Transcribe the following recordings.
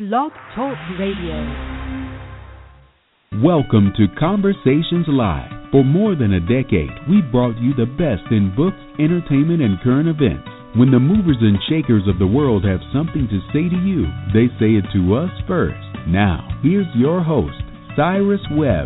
Blog Talk Radio. Welcome to Conversations Live. For more than a decade, we've brought you the best in books, entertainment, and current events. When the movers and shakers of the world have something to say to you, they say it to us first. Now, here's your host, Cyrus Webb.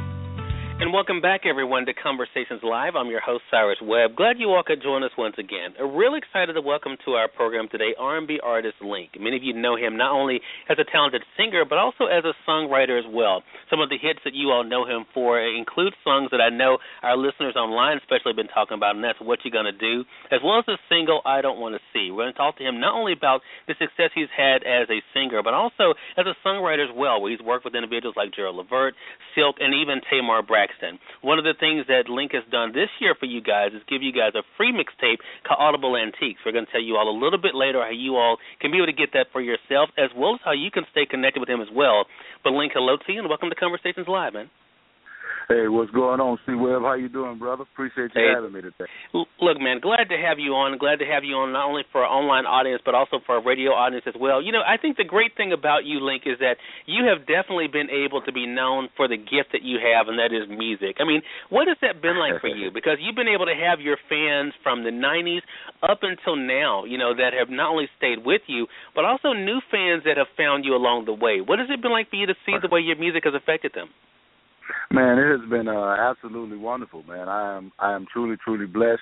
And welcome back, everyone, to Conversations Live. I'm your host, Cyrus Webb. Glad you all could join us once again. Real excited to welcome to our program today R&B artist Link. Many of you know him not only as a talented singer, but also as a songwriter as well. Some of the hits that you all know him for include songs that I know our listeners online especially have been talking about, and that's What You Gonna Do, as well as the single I Don't Want to See. We're going to talk to him not only about the success he's had as a singer, but also as a songwriter as well, where he's worked with individuals like Gerald Levert, Silk, and even Tamar Braxton. One of the things that Link has done this year for you guys is give you guys a free mixtape called Audible Antiques. We're going to tell you all a little bit later how you all can be able to get that for yourself, as well as how you can stay connected with him as well. But Link, hello to you, and welcome to Conversations Live, man. Hey, what's going on, C-Web? How you doing, brother? Appreciate you having me today. Look, man, glad to have you on. Glad to have you on not only for our online audience, but also for our radio audience as well. You know, I think the great thing about you, Link, is that you have definitely been able to be known for the gift that you have, and that is music. I mean, what has that been like for you? Because you've been able to have your fans from the 90s up until now, you know, that have not only stayed with you, but also new fans that have found you along the way. What has it been like for you to see the way your music has affected them? Man, it has been absolutely wonderful, man. I am truly, truly blessed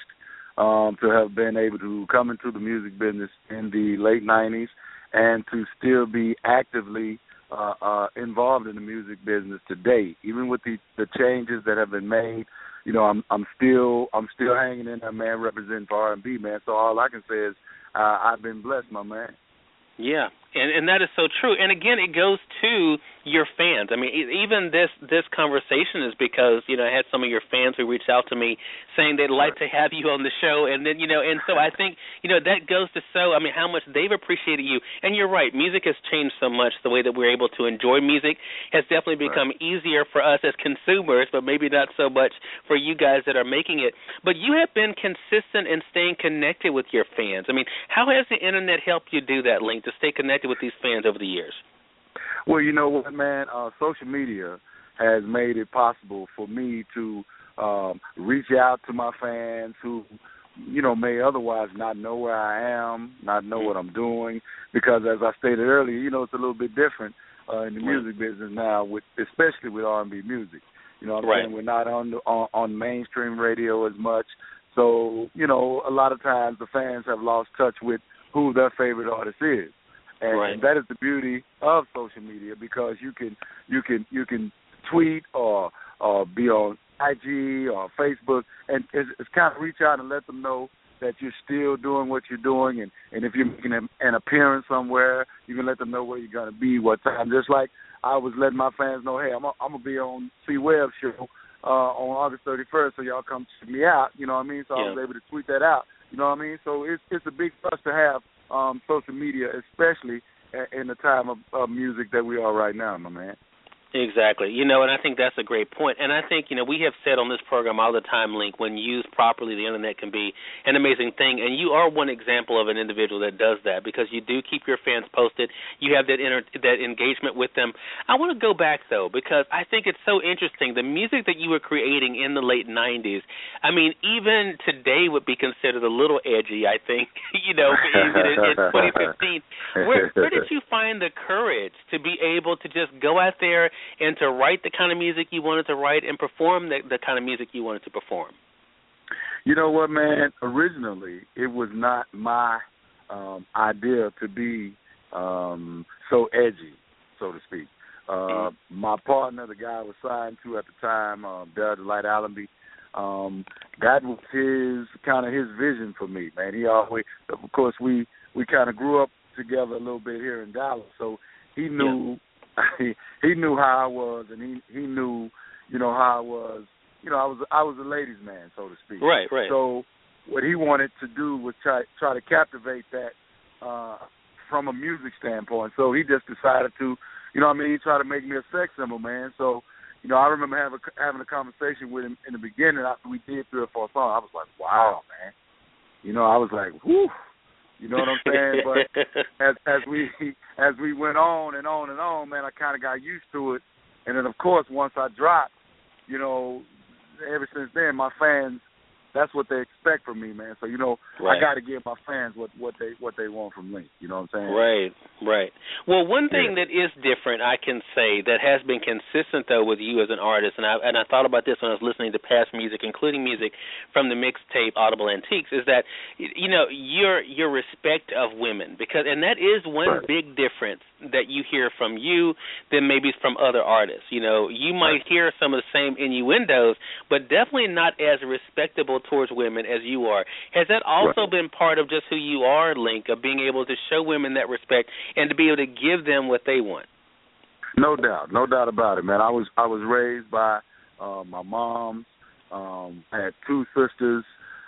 to have been able to come into the music business in the late 90s and to still be actively involved in the music business today. Even with the changes that have been made, you know, I'm still hanging in there, man, representing for R&B, man. So all I can say is I've been blessed, my man. Yeah, and that is so true. And again, it goes to your fans. I mean, even this conversation is because, you know, I had some of your fans who reached out to me saying they'd like to have you on the show, and then, you know, and so I think, you know, that goes to show, I mean, how much they've appreciated you. And you're right, music has changed so much. The way that we're able to enjoy music has definitely become easier for us as consumers, but maybe not so much for you guys that are making it. But you have been consistent in staying connected with your fans. I mean, how has the internet helped you do that, Link, to stay connected with these fans over the years? Well, you know what, man? Social media has made it possible for me to reach out to my fans who, you know, may otherwise not know where I am, not know what I'm doing, because as I stated earlier, you know, it's a little bit different in the music business now, especially with R&B music. You know what I'm saying? We're not on mainstream radio as much. So, you know, a lot of times the fans have lost touch with who their favorite artist is. And that is the beauty of social media, because you can tweet or be on IG or Facebook, and it's kind of reach out and let them know that you're still doing what you're doing, and if you're making an appearance somewhere, you can let them know where you're going to be, what time. Just like I was letting my fans know, hey, I'm going to be on C-Web show on August 31st, so y'all come check me out, you know what I mean? So I was able to tweet that out, you know what I mean? So it's a big plus to have social media, especially in the time of music that we are right now, my man. Exactly. You know, and I think that's a great point. And I think, you know, we have said on this program all the time, Link, when used properly, the Internet can be an amazing thing. And you are one example of an individual that does that, because you do keep your fans posted. You have that engagement with them. I want to go back, though, because I think it's so interesting. The music that you were creating in the late 90s, I mean, even today would be considered a little edgy, I think, you know, in 2015. Where did you find the courage to be able to just go out there and to write the kind of music you wanted to write and perform the kind of music you wanted to perform? You know what, man? Originally, it was not my idea to be so edgy, so to speak. My partner, the guy I was signed to at the time, Darryl Delight Allenby, that was his vision for me, man. He always, of course, we kind of grew up together a little bit here in Dallas, so he knew he knew how I was, and he knew, you know, how I was. You know, I was a ladies' man, so to speak. Right. So what he wanted to do was try to captivate that from a music standpoint. So he just decided to, you know what I mean, he tried to make me a sex symbol, man. So, you know, I remember having a conversation with him in the beginning after we did 3 or 4 songs. I was like, wow, man. You know, I was like, whew. You know what I'm saying? But as we went on and on and on, man, I kind of got used to it. And then, of course, once I dropped, you know, ever since then, my fans, that's what they expect from me, man. So, you know, right. I got to give my fans what they want from Link. You know what I'm saying? Right. Well, one thing that is different, I can say, that has been consistent though with you as an artist, and I thought about this when I was listening to past music, including music from the mixtape Audible Antiques, is that you know your respect of women, and that is one big difference that you hear from you than maybe from other artists. You know, you might hear some of the same innuendos, but definitely not as respectable towards women as you are. Has that also been part of just who you are, Link, of being able to show women that respect and to be able to give them what they want? No doubt about it, man. I was raised by my mom. I had 2 sisters.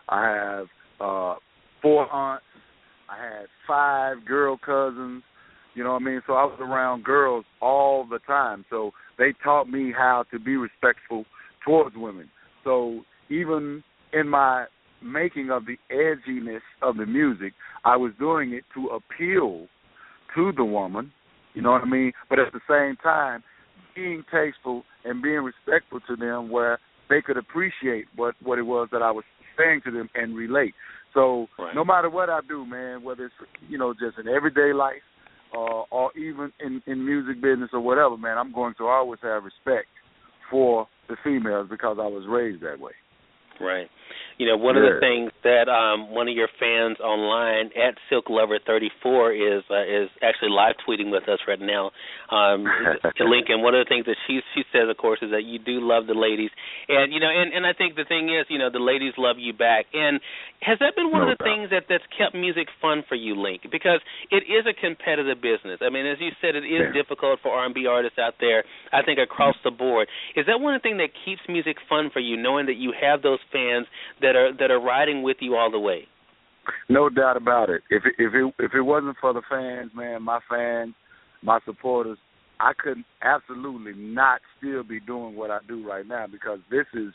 I have 4 aunts. I had 5 girl cousins. You know what I mean? So I was around girls all the time. So they taught me how to be respectful towards women. So even in my making of the edginess of the music, I was doing it to appeal to the woman, you know what I mean? But at the same time, being tasteful and being respectful to them where they could appreciate what it was that I was saying to them and relate. So no matter what I do, man, whether it's, you know, just in everyday life, or even in music business or whatever, man, I'm going to always have respect for the females because I was raised that way. Right. You know, one of the things that one of your fans online at SilkLover34 is actually live tweeting with us right now. Lincoln, one of the things that she says, of course, is that you do love the ladies, and you know, and I think the thing is, you know, the ladies love you back. And has that been one of the things that's kept music fun for you, Link? Because it is a competitive business. I mean, as you said, it is difficult for R&B artists out there, I think, across the board. Is that one of the things that keeps music fun for you, knowing that you have those fans that are riding with you all the way? No doubt about it. If it wasn't for the fans, man, my supporters, I could absolutely not still be doing what I do right now because this is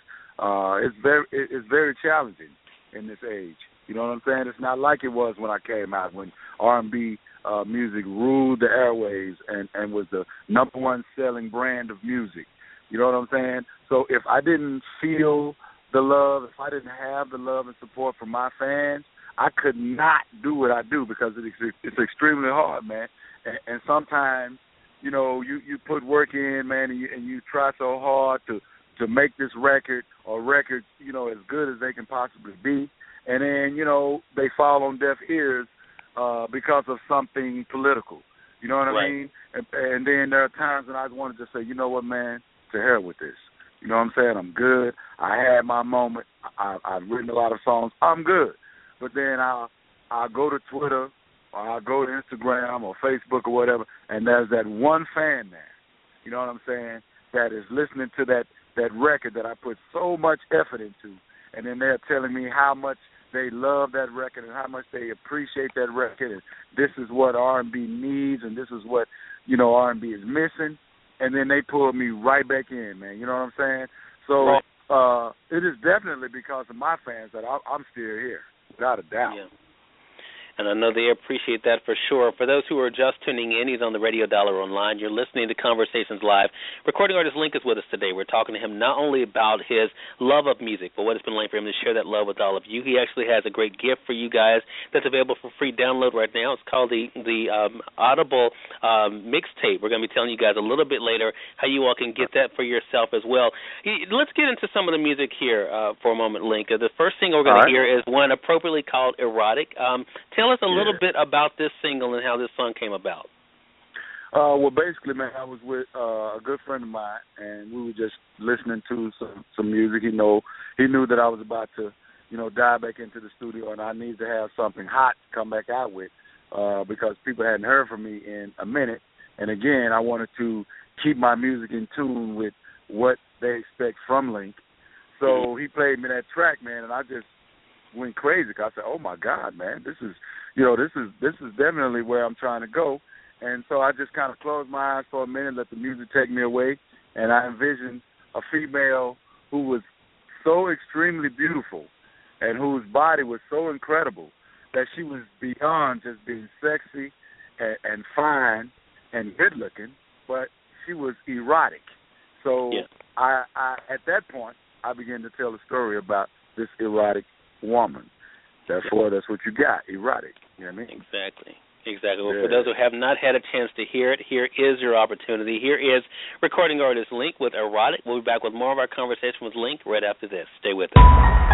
it's very challenging in this age. You know what I'm saying? It's not like it was when I came out, when R&B music ruled the airwaves and was the number 1 selling brand of music. You know what I'm saying? So if I didn't feel the love, if I didn't have the love and support from my fans, I could not do what I do because it's extremely hard, man. And sometimes, you know, you put work in, man, and you try so hard to make this record or records, you know, as good as they can possibly be. And then, you know, they fall on deaf ears because of something political. You know what I mean? And then there are times when I want to just say, you know what, man, to hell with this. You know what I'm saying? I'm good. I had my moment. I've written a lot of songs. I'm good. But then I'll go to Twitter or I'll go to Instagram or Facebook or whatever, and there's that one fan there, you know what I'm saying, that is listening to that record that I put so much effort into, and then they're telling me how much they love that record and how much they appreciate that record, and this is what R&B needs and this is what, you know, R&B is missing. And then they pulled me right back in, man. You know what I'm saying? So it is definitely because of my fans that I'm still here, without a doubt. Yeah. And I know they appreciate that for sure. For those who are just tuning in, he's on the Radio Dollar Online. You're listening to Conversations Live. Recording artist Link is with us today. We're talking to him not only about his love of music, but what it's been like for him to share that love with all of you. He actually has a great gift for you guys that's available for free download right now. It's called the Audible mixtape. We're going to be telling you guys a little bit later how you all can get that for yourself as well. Let's get into some of the music here for a moment, Link. The first thing we're going to hear is one appropriately called Erotic. Tell us a little bit about this single and how this song came about. Well, basically, man, I was with a good friend of mine, and we were just listening to some music. He knew that I was about to, you know, dive back into the studio, and I needed to have something hot to come back out with because people hadn't heard from me in a minute. And again, I wanted to keep my music in tune with what they expect from Link. So he played me that track, man, and I just went crazy. I said, "Oh my God, man, this is definitely where I'm trying to go." And so I just kind of closed my eyes for a minute, let the music take me away, and I envisioned a female who was so extremely beautiful and whose body was so incredible that she was beyond just being sexy and fine and good looking, but she was erotic. So I at that point I began to tell a story about this erotic woman. Therefore, that's what you got, erotic. You know what I mean? Exactly. Well, for those who have not had a chance to hear it, here is your opportunity. Here is recording artist Link with Erotic. We'll be back with more of our conversation with Link right after this. Stay with us.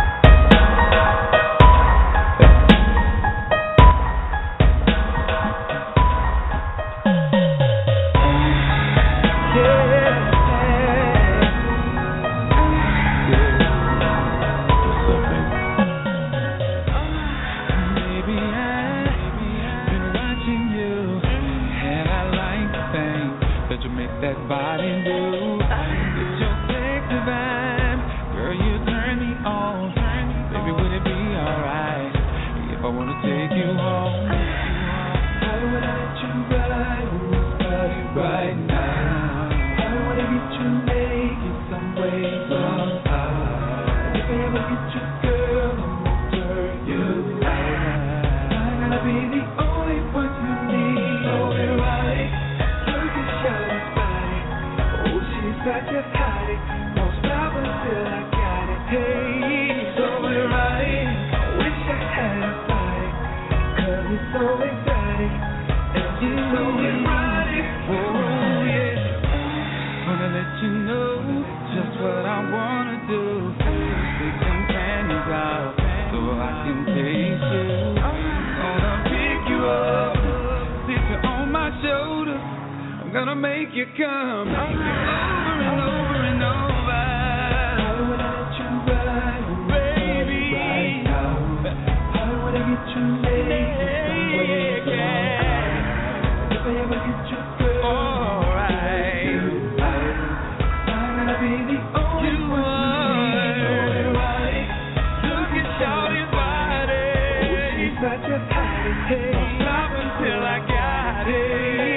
Gonna make you come over and over and over. I wanna let you ride, baby. Right now. I wanna get you laid if I ever get you good, alright. I'm gonna be the only one. Look at Shawty's body. She's such a hottie. Don't stop until I got it.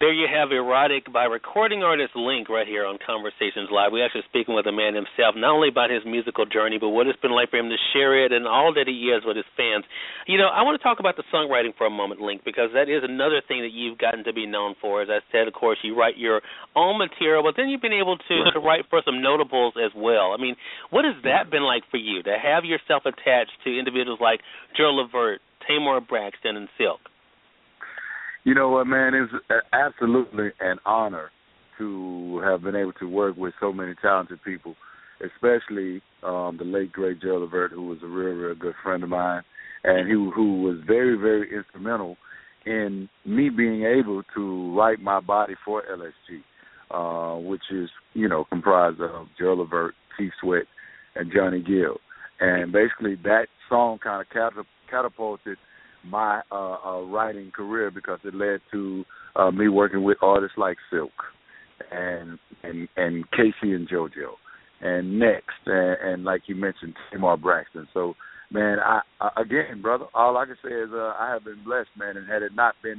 There you have Erotic by recording artist Link right here on Conversations Live. We're actually speaking with the man himself, not only about his musical journey, but what it's been like for him to share it and all that he is with his fans. You know, I want to talk about the songwriting for a moment, Link, because that is another thing that you've gotten to be known for. As I said, of course, you write your own material, but then you've been able to write for some notables as well. I mean, what has that been like for you, to have yourself attached to individuals like Gerald Levert, Tamar Braxton, and Silk? You know what, man? It's absolutely an honor to have been able to work with so many talented people, especially the late, great Gerald Levert, who was a real, real good friend of mine, and who was very, very instrumental in me being able to write my body for LSG, which is, you know, comprised of Gerald Levert, T. Sweat, and Johnny Gill. And basically that song kind of catapulted my writing career, because it led to me working with artists like Silk and Casey and JoJo and Next and like you mentioned, Tamar Braxton. So, man, I again, brother, all I can say is I have been blessed, man, and had it not been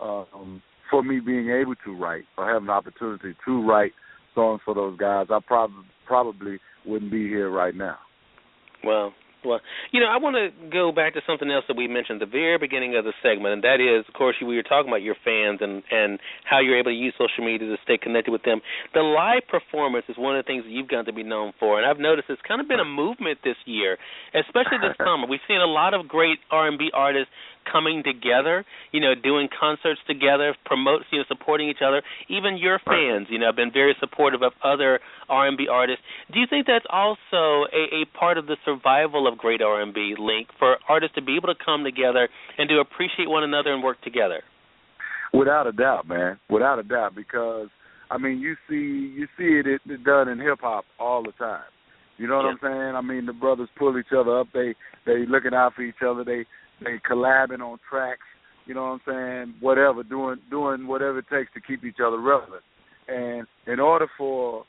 for me being able to write or have an opportunity to write songs for those guys, I probably wouldn't be here right now. Well, you know, I want to go back to something else that we mentioned at the very beginning of the segment, and that is, of course, we were talking about your fans and how you're able to use social media to stay connected with them. The live performance is one of the things that you've gotten to be known for, and I've noticed it's kind of been a movement this year, especially this summer. We've seen a lot of great R&B artists coming together, you know, doing concerts together, supporting each other. Even your fans, you know, have been very supportive of other R&B artists. Do you think that's also a part of the survival of great R&B, Link, for artists to be able to come together and to appreciate one another and work together? Without a doubt, man. Without a doubt, because I mean, you see it done in hip hop all the time. You know what I'm saying? I mean, the brothers pull each other up. They looking out for each other. They collabing on tracks, you know what I'm saying, whatever, doing whatever it takes to keep each other relevant. And in order for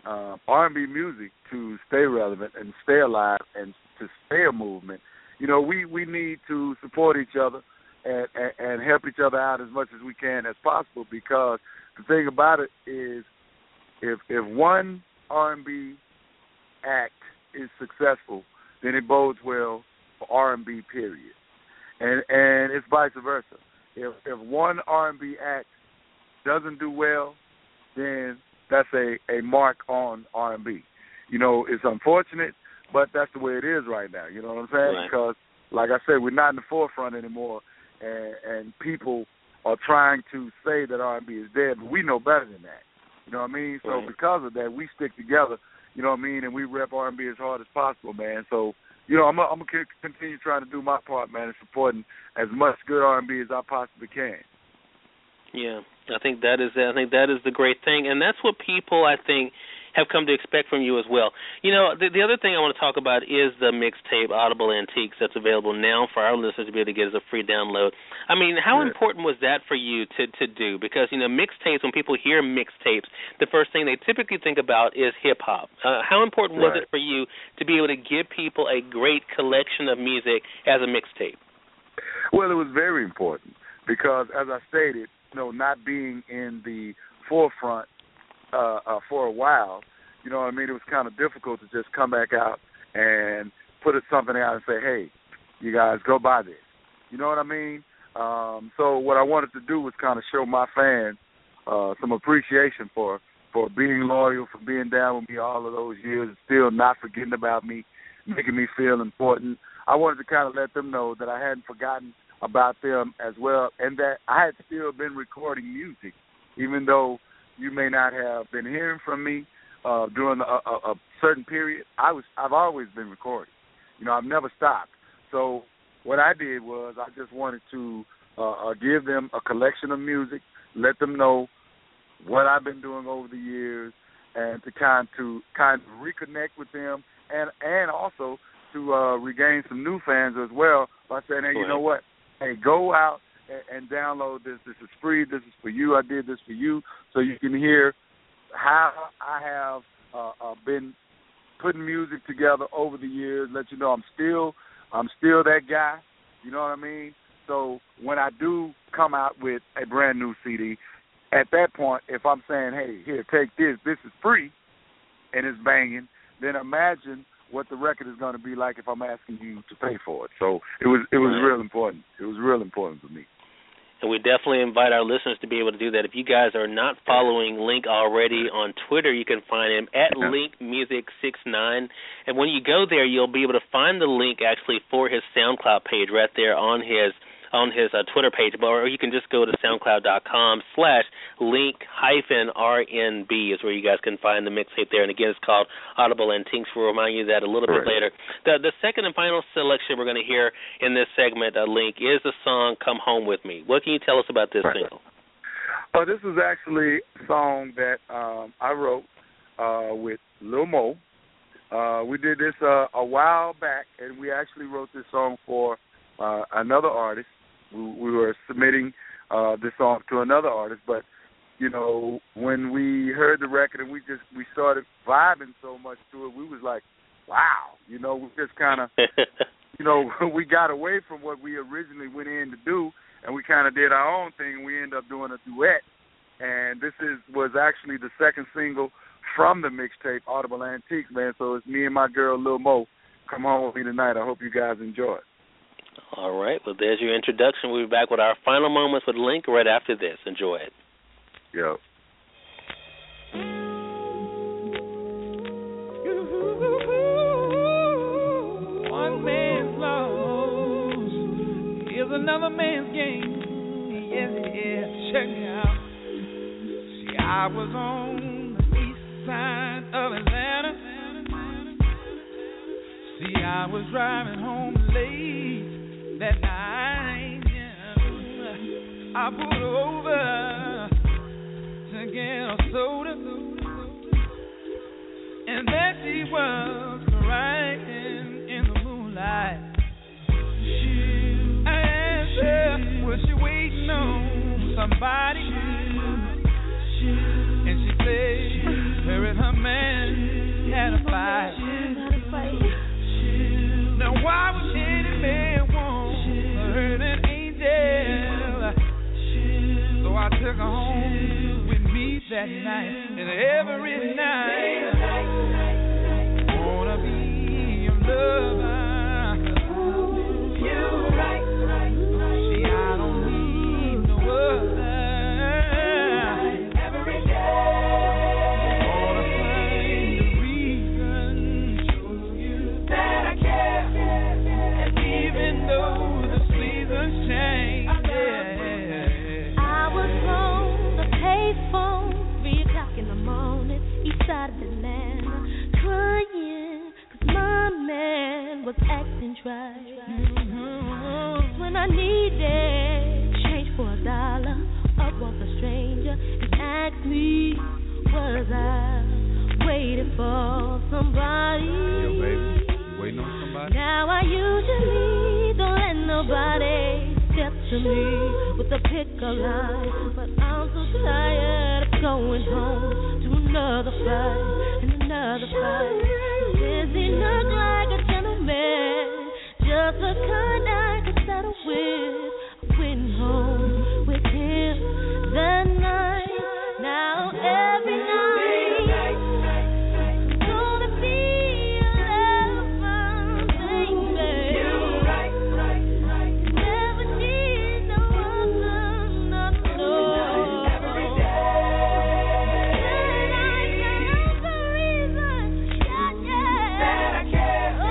R&B music to stay relevant and stay alive and to stay a movement, you know, we need to support each other and help each other out as much as we can as possible, because the thing about it is if one R&B act is successful, then it bodes well for R&B, period. And it's vice versa. If one R&B act doesn't do well, then that's a mark on R&B. You know, it's unfortunate, but that's the way it is right now. You know what I'm saying? Right. Because, like I said, we're not in the forefront anymore, and people are trying to say that R&B is dead, but we know better than that. You know what I mean? So because of that, we stick together, you know what I mean, and we rep R&B as hard as possible, man. So, you know, I'm gonna continue trying to do my part, man, and supporting as much good R&B as I possibly can. Yeah, I think that is the great thing, and that's what people, I think, have come to expect from you as well. You know, the other thing I want to talk about is the mixtape Audible Antiques that's available now for our listeners to be able to get as a free download. I mean, how important was that for you to do? Because, you know, mixtapes, when people hear mixtapes, the first thing they typically think about is hip-hop. How important was it for you to be able to give people a great collection of music as a mixtape? Well, it was very important because, as I stated, you know, not being in the forefront for a while, you know what I mean, it was kind of difficult to just come back out and put something out and say, hey, you guys, go buy this. You know what I mean? So what I wanted to do was kind of show my fans some appreciation for being loyal, for being down with me all of those years, and still not forgetting about me, making me feel important. I wanted to kind of let them know that I hadn't forgotten about them as well, and that I had still been recording music, even though you may not have been hearing from me during a certain period. I've always been recording. You know, I've never stopped. So what I did was I just wanted to give them a collection of music, let them know what I've been doing over the years, and to kind of reconnect with them, and also to regain some new fans as well by saying, hey, you know what? Hey, go out and download this. This is free. This is for you. I did this for you, so you can hear how I have been putting music together over the years. Let you know I'm still that guy. You know what I mean? So when I do come out with a brand new CD, at that point, if I'm saying, hey, here, take this is free, and it's banging, then imagine what the record is going to be like if I'm asking you to pay for it. So it was real important. It was real important for me. And we definitely invite our listeners to be able to do that. If you guys are not following Link already on Twitter, you can find him at LinkMusic69. And when you go there, you'll be able to find the link actually for his SoundCloud page right there on his Twitter page, or you can just go to SoundCloud.com/link-RNB is where you guys can find the mixtape there. And again, it's called Audible Antiques. We'll remind you that a little bit later. The second and final selection we're going to hear in this segment, Link, is the song "Come Home With Me." What can you tell us about this single? This is actually a song that I wrote with Lil Mo. We did this a while back, and we actually wrote this song for another artist. We were submitting this song to another artist, but you know, when we heard the record and we started vibing so much to it, we was like, wow, you know, we just kind of, you know, we got away from what we originally went in to do, and we kind of did our own thing, and we ended up doing a duet. And this was actually the second single from the mixtape Audible Antiques, man. So it's me and my girl Lil Mo. Come home with me tonight. I hope you guys enjoy it. All right. Well, there's your introduction. We'll be back with our final moments with Link right after this. Enjoy it. Yo. One man's loss is another man's gain. Yes, yes. Check me out. See, I was on the east side of Atlanta. See, I was driving home late that night. Yeah. I pulled over to get a soda, and there she was crying in the moonlight. I asked her, was she waiting on somebody? And she said her and her man had a fight. Now why would any man want to hurt an angel? So I took her home with me that night, and every night I wanna be your lover. You're right. See, I don't need no other. Every day I wanna find a reason to show you that I care, and even though the seasons change. I was on the payphone, 3 o'clock in the morning, east side of Atlanta, crying, 'cause my man was acting dry. When I needed change for $1, up walked a stranger and asked me, was I waiting for somebody? Yo, baby, you waiting on somebody? Now I usually don't let nobody step to me with a pickup line, but I'm so tired of going home to another fight and another fight. Does he look like a gentleman, just the kind I could settle with? I went home with him that night. Now every night gonna be a love thing, baby. Never need no other, not no. Every day, and I got the reason, yeah, that I care.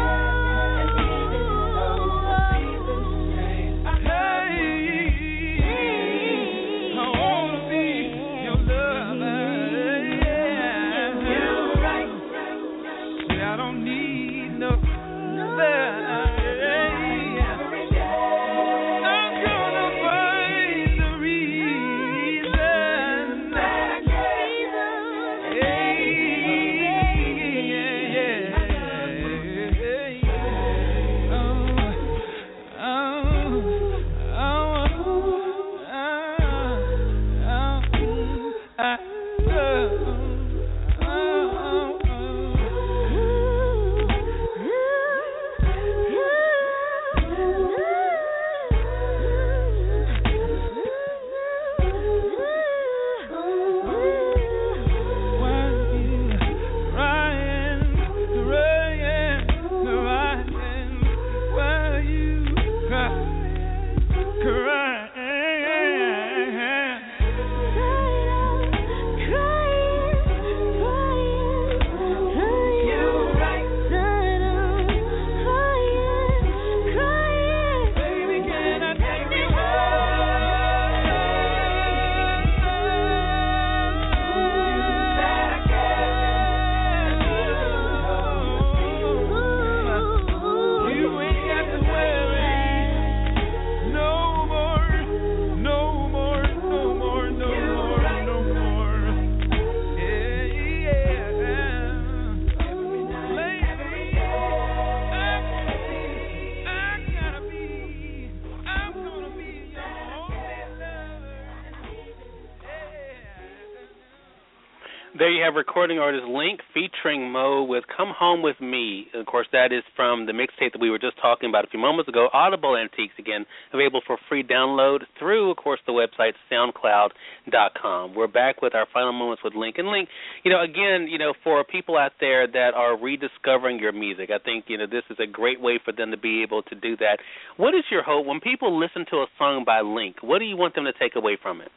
There you have recording artist Link featuring Mo with Come Home With Me. Of course, that is from the mixtape that we were just talking about a few moments ago, Audible Antiques, again, available for free download through, of course, the website SoundCloud.com. We're back with our final moments with Link. And Link, again, for people out there that are rediscovering your music, I think, this is a great way for them to be able to do that. What is your hope? When people listen to a song by Link, what do you want them to take away from it?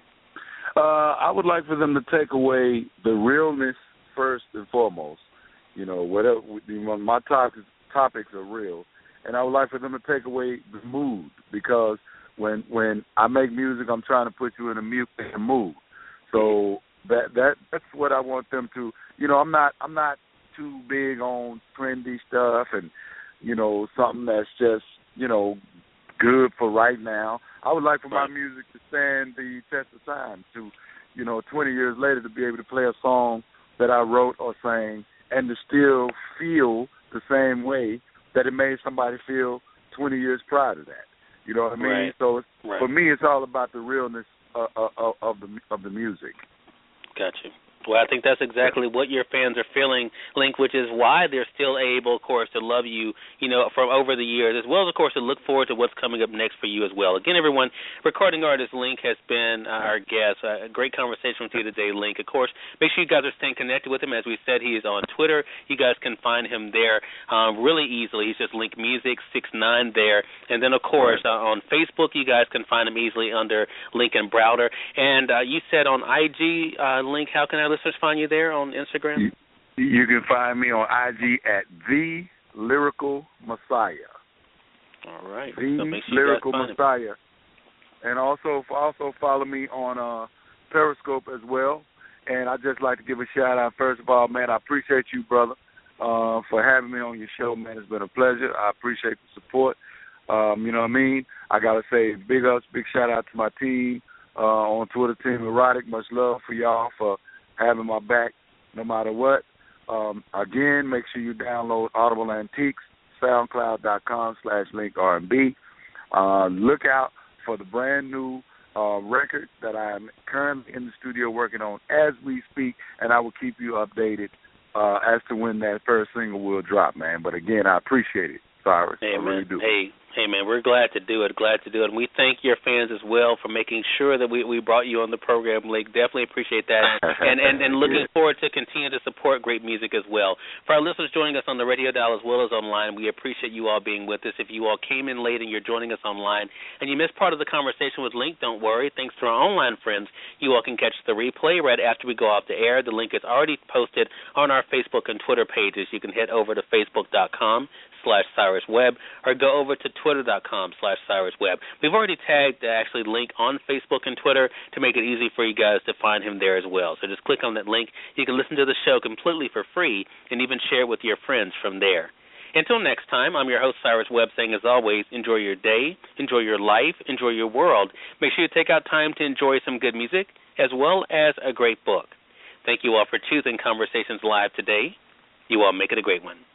I would like for them to take away the realness first and foremost. Whatever my topics are real, and I would like for them to take away the mood, because when I make music, I'm trying to put you in a mood. So that's what I want them to. I'm not too big on trendy stuff and something that's just good for right now. I would like for my music to stand the test of time, to 20 years later, to be able to play a song that I wrote or sang, and to still feel the same way that it made somebody feel 20 years prior to that. You know what I mean? Right. So for me, it's all about the realness of the music. Gotcha. Well, I think that's exactly what your fans are feeling, Link, which is why they're still able, of course, to love you, from over the years, as well as, of course, to look forward to what's coming up next for you as well. Again, everyone, recording artist Link has been our guest. A great conversation with you today, Link. Of course, make sure you guys are staying connected with him. As we said, he is on Twitter. You guys can find him there really easily. He's just Link Music 69 there. And then, of course, on Facebook, you guys can find him easily under Lincoln Browder. And you said on IG, Link, how can our listeners find you there on Instagram? You can find me on IG at The Lyrical Messiah. All right. The Lyrical Messiah. And also follow me on Periscope as well. And I'd just like to give a shout out, first of all, man, I appreciate you, brother, for having me on your show, man. It's been a pleasure. I appreciate the support. You know what I mean? I got to say big ups, big shout out to my team on Twitter, Team Erotic. Much love for y'all for having my back no matter what. Again, make sure you download Audible Antiques, SoundCloud.com/LinkRB. Look out for the brand new record that I am currently in the studio working on as we speak, and I will keep you updated as to when that first single will drop, man. But again, I appreciate it, Cyrus. Hey, I really do. Hey, man, we're glad to do it, And we thank your fans as well for making sure that we brought you on the program, Link. Definitely appreciate that. And looking forward to continue to support great music as well. For our listeners joining us on the radio dial as well as online, we appreciate you all being with us. If you all came in late and you're joining us online and you missed part of the conversation with Link, don't worry. Thanks to our online friends, you all can catch the replay right after we go off the air. The link is already posted on our Facebook and Twitter pages. You can head over to Facebook.com/CyrusWebb or go over to Twitter.com/CyrusWebb. We've already tagged actually Link on Facebook and Twitter to make it easy for you guys to find him there as well. So just click on that link. You can listen to the show completely for free and even share it with your friends from there. Until next time, I'm your host, Cyrus Webb, saying as always, enjoy your day, enjoy your life, enjoy your world. Make sure you take out time to enjoy some good music as well as a great book. Thank you all for choosing Conversations Live today. You all make it a great one.